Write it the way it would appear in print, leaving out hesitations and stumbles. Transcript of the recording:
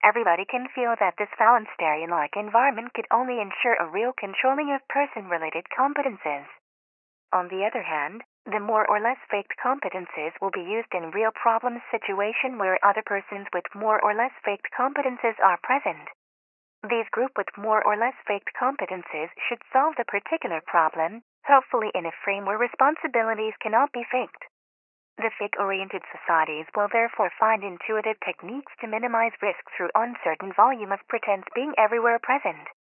Everybody can feel that this Wallenstein-like environment could only ensure a real controlling of person-related competences. On the other hand, the more or less faked competences will be used in real problem situation where other persons with more or less faked competences are present. These group with more or less faked competences should solve the particular problem, hopefully in a frame where responsibilities cannot be faked. The fake-oriented societies will therefore find intuitive techniques to minimize risk through uncertain volume of pretense being everywhere present.